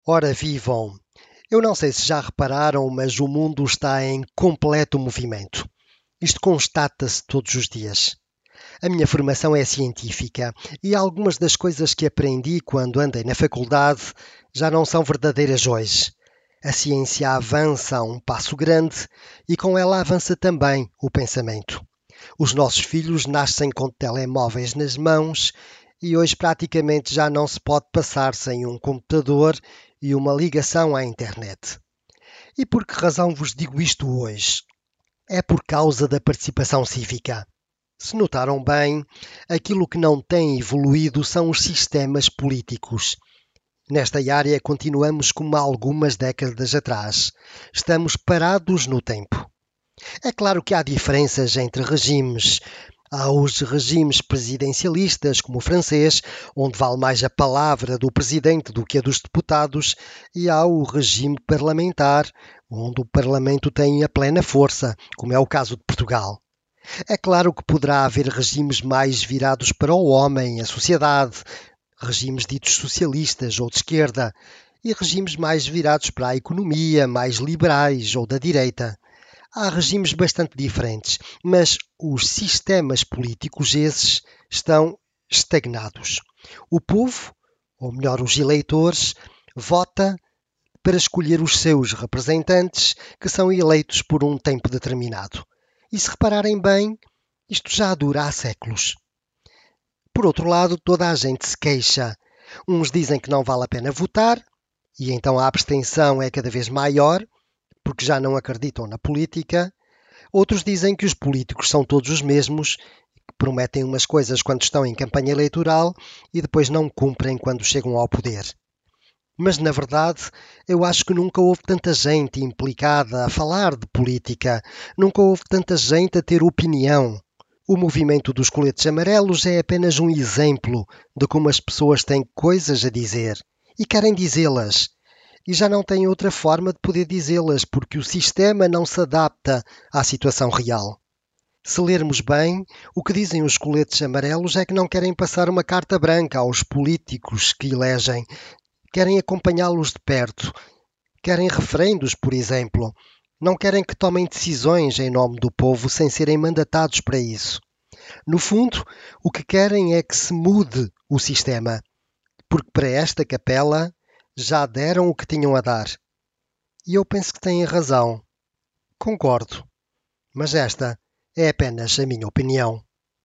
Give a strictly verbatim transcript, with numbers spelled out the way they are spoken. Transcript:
Ora vivam! Eu não sei se já repararam, mas o mundo está em completo movimento. Isto constata-se todos os dias. A minha formação é científica e algumas das coisas que aprendi quando andei na faculdade já não são verdadeiras hoje. A ciência avança a um passo grande e com ela avança também o pensamento. Os nossos filhos nascem com telemóveis nas mãos e hoje praticamente já não se pode passar sem um computador e uma ligação à internet. E por que razão vos digo isto hoje? É por causa da participação cívica. Se notaram bem, aquilo que não tem evoluído são os sistemas políticos. Nesta área continuamos como há algumas décadas atrás. Estamos parados no tempo. É claro que há diferenças entre regimes. Há os regimes presidencialistas, como o francês, onde vale mais a palavra do presidente do que a dos deputados, e há o regime parlamentar, onde o parlamento tem a plena força, como é o caso de Portugal. É claro que poderá haver regimes mais virados para o homem, a sociedade, regimes ditos socialistas ou de esquerda, e regimes mais virados para a economia, mais liberais ou da direita. Há regimes bastante diferentes, mas os sistemas políticos esses estão estagnados. O povo, ou melhor, os eleitores, vota para escolher os seus representantes, que são eleitos por um tempo determinado. E se repararem bem, isto já dura há séculos. Por outro lado, toda a gente se queixa. Uns dizem que não vale a pena votar, e então a abstenção é cada vez maior, porque já não acreditam na política. Outros dizem que os políticos são todos os mesmos, que prometem umas coisas quando estão em campanha eleitoral e depois não cumprem quando chegam ao poder. Mas, na verdade, eu acho que nunca houve tanta gente implicada a falar de política, nunca houve tanta gente a ter opinião. O movimento dos coletes amarelos é apenas um exemplo de como as pessoas têm coisas a dizer e querem dizê-las. E já não têm outra forma de poder dizê-las, porque o sistema não se adapta à situação real. Se lermos bem, o que dizem os coletes amarelos é que não querem passar uma carta branca aos políticos que elegem, querem acompanhá-los de perto, querem referendos, por exemplo, não querem que tomem decisões em nome do povo sem serem mandatados para isso. No fundo, o que querem é que se mude o sistema, porque para esta capela já deram o que tinham a dar. E eu penso que têm razão. Concordo. Mas esta é apenas a minha opinião.